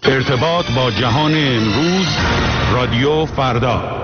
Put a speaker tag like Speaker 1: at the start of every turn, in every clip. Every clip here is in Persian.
Speaker 1: ارتباط با جهان امروز، رادیو فردا.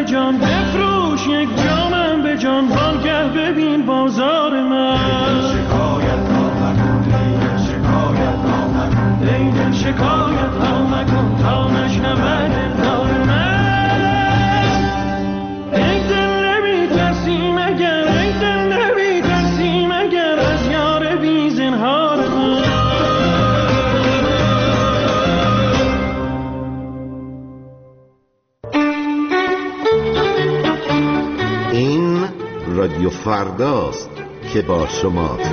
Speaker 2: جان بفروش یک جامم به جان بانگه ببین بازار من شکایت ها نکن شکایت ها نکن ای دل شکایت ها نکن تا نشنود دلدار من ای دل نمی ترسی مگر ای دل نمی ترسی مگر از یار بی زنهار من
Speaker 3: این رادیو فرداست که با شماست.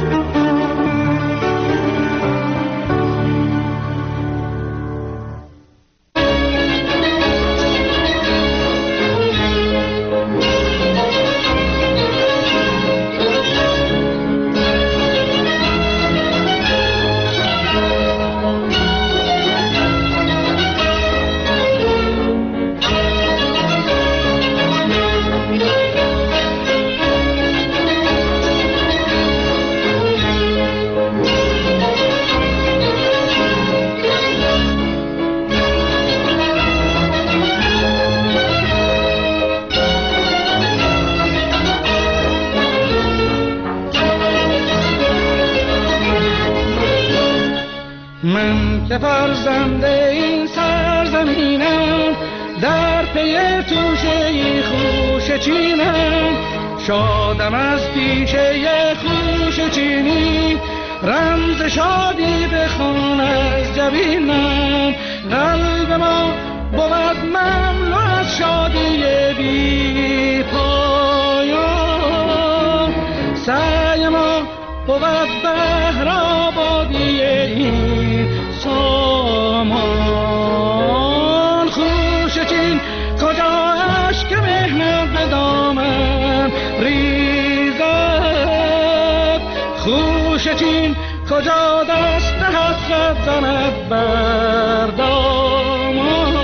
Speaker 4: من که فرزنده این سرزمینم در پی توشه خوش چینم شادم از پیشه خوش چینی رمز شادی بخوان از جبینم قلب ما بود مملو از شادی بی پایان سعی ما بود بهر آبادی این سامان خوش چین کجا اشک مهنت به دامن ریزد خوش چین کجا دست حسرت زند بر دامان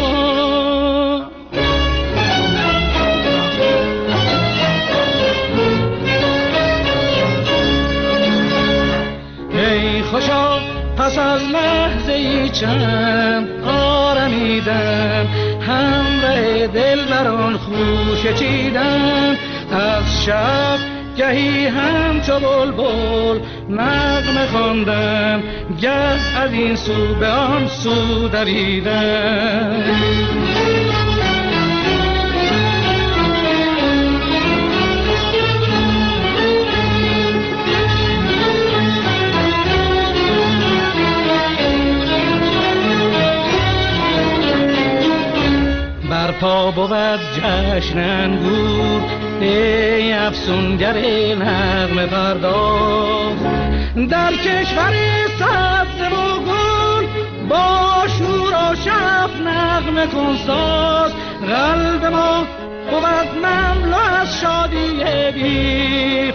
Speaker 4: ای خوشا پس از لحظه ای چند آرمیدم همراه دل بران خوش چیدم از شب گهی همچو بلبل نغمه خواندم گه از این سو به آن سو دویدم برپا بود جشن انگور ای افسونگر نغمه پرداز در کشور سبز و گل با شور و شف نغمه کن ساز قلب ما بود مملو از شادی بی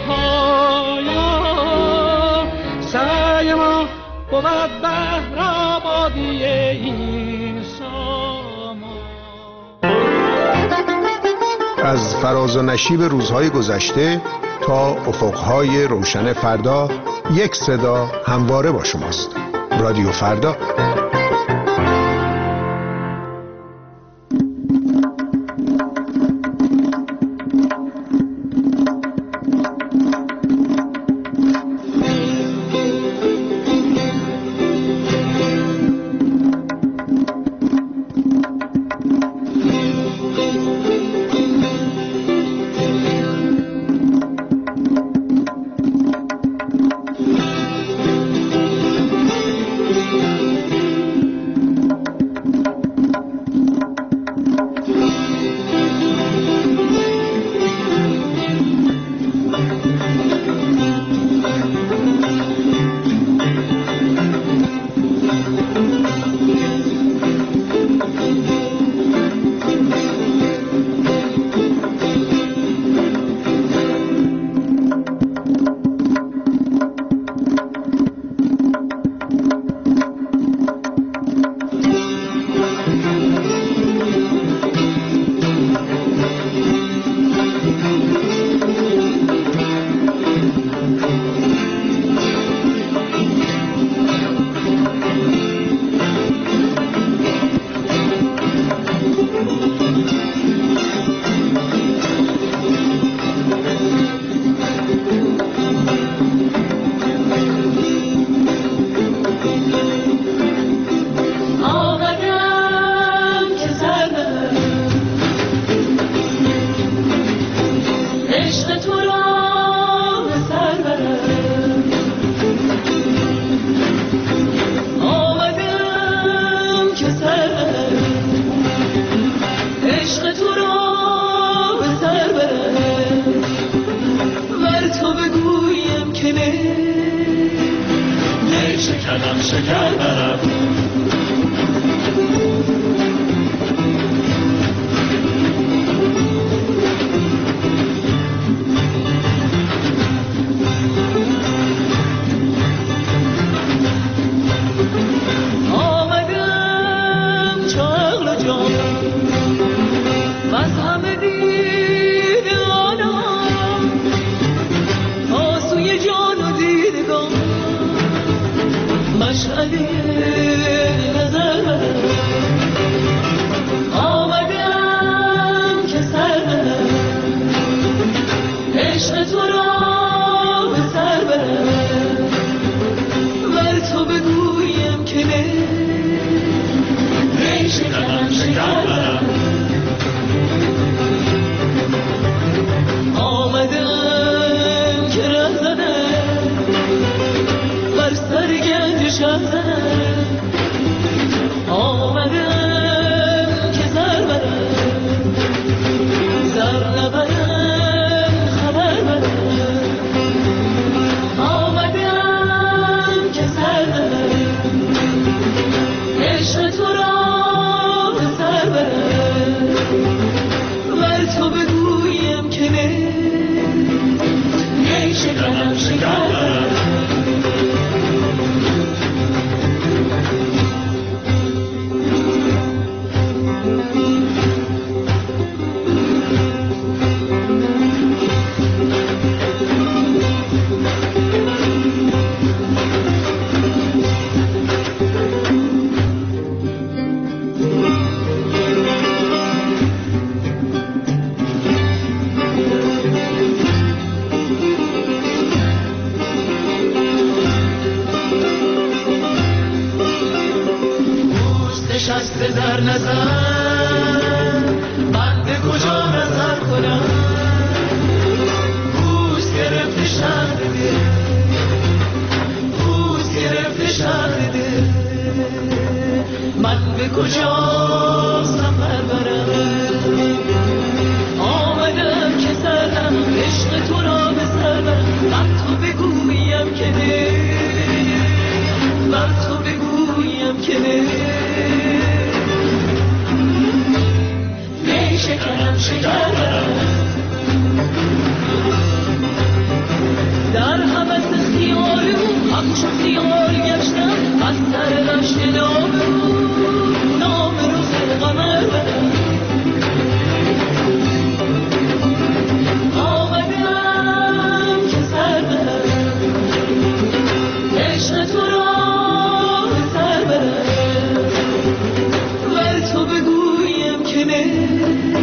Speaker 4: پایان سعی ما بود بهر آبادی این سامان
Speaker 5: از فراز و نشیب روزهای گذشته تا افقهای روشن فردا یک صدا همواره با شماست. رادیو فردا.
Speaker 2: شکر برم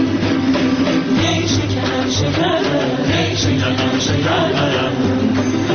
Speaker 6: شکر